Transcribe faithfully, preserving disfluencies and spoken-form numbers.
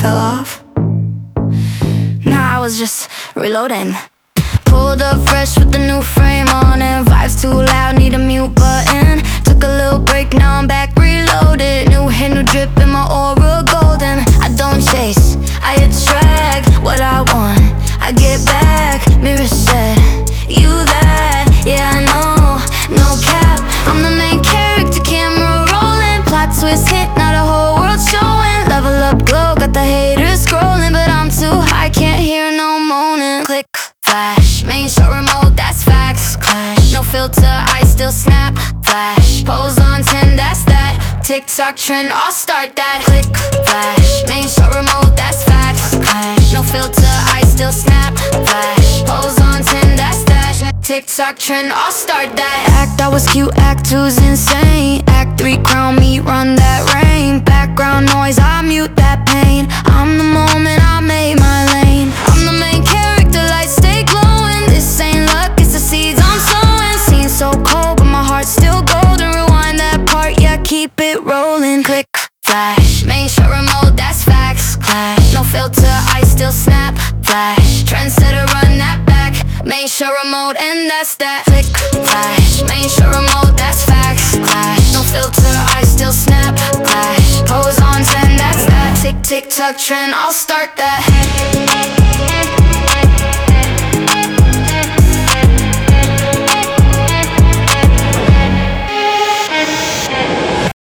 fell off. Nah, I was just reloading. Pulled up fresh with the new frame on it. Vibes too loud, need a mute button. Took a little break, now I'm back reloaded. New hair, new drip in my aura golden. I don't chase, I attract what I want, I get back. Mirror said, you that, yeah I know, no cap. I'm the main character, camera rolling. Plot twist hit, now the whole world showing. Level up glow, got the haters scrolling. But I'm too high, can't hear no moaning. Click, flash, main show remote, that's facts. Clash, no filter, I still snap. Flash, pose on ten, that's that. TikTok trend, I'll start that. Click, flash, main show remote, that's facts. Clash, no filter, I still snap. Flash, pose on ten, that's that. TikTok trend, I'll start that. Act, I was cute, act two's insane. Act three, crown me, run that rain. Background noise, I mute that pain. I'm the moment, I made my lane. I'm the main character, lights stay glowing. This ain't luck, it's the seeds I'm sowing. Scene so cold, but my heart's still golden. Rewind that part, yeah, keep it rolling. Click, flash, main show remote, that's facts. Clash, no filter, I still snap. Flash, trendsetter, run that back. Main show remote, and that's that. Click, flash, main show remote, that's facts. Clash, no filter, I still snap. Clash, pose on ten, that's that. Tick, tick, tuck trend, I'll start that.